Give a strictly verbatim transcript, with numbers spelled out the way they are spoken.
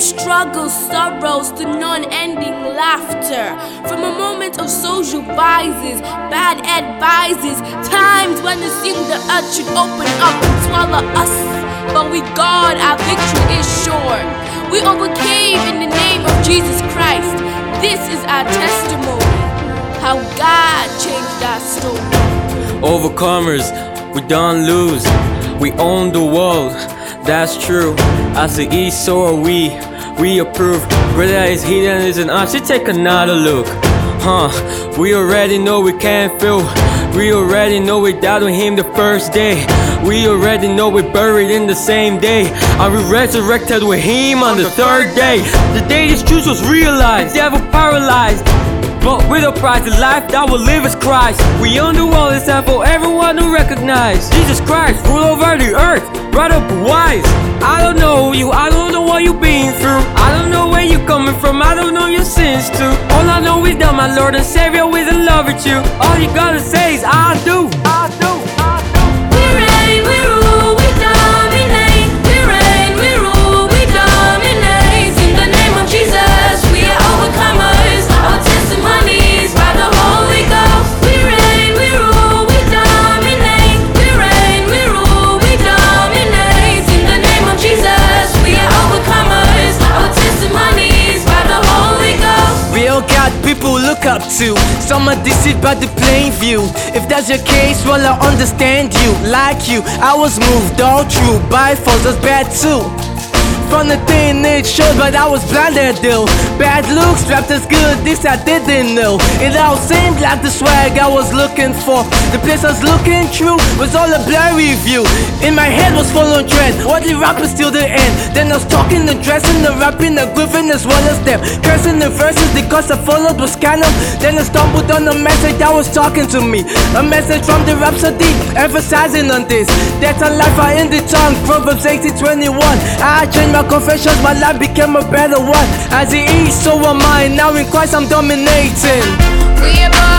struggles, sorrows to non-ending laughter. From a moment of social vices, bad advices, times when it seemed the earth should open up and swallow us. But with God our victory is sure. We overcame in the name of Jesus Christ. This is our testimony, how God changed our story. Overcomers, we don't lose. We own the world, that's true. As the east, so are we. We approve. Whether it's hidden is in us, you take another look. Huh, we already know we can't feel. We already know we died with him the first day. We already know we're buried in the same day. And we resurrected with him on the third day. The day this truth was realized, the devil paralyzed. But with a price, the life that will live is Christ. We own the world, it's time for everyone to recognize Jesus Christ, rule over the earth, right up wise. I don't know you, I don't know what you've been through. I don't know where you're coming from, I don't know your sins too. All I know is that my Lord and Savior is in love with you. All you gotta say is I do, I do, I do. We reign, we rule, we dominate. We reign, we rule, we dominate. In the name of Jesus, we are overcomers. Our testimonies by the Holy Ghost. We reign, we rule, we dominate. We reign, we rule, we dominate. In the name of Jesus, we are overcomers. Our testimonies by the Holy Ghost. Real God people look up to. Some are deceived by the plain view. If that's your case, well I understand you. Like you, I was moved all true by force, that's bad too. From the thing it showed, but I was blinded though. Bad looks, trapped as good, this I didn't know. It all seemed like the swag I was looking for. The place I was looking through was all a blurry view. In my head was full on dread, what the rappers till the end. Then I was talking and dressing, the rapping, the grooving as well as them. Cursing the verses because I followed was kind of. Then I stumbled on a message that was talking to me. A message from the Rhapsody, emphasizing on this. That's a life I in the tongue, Proverbs eighteen twenty-one. I changed my confessions, my life became a better one. As he is, so am I. Now in Christ I'm dominating. We are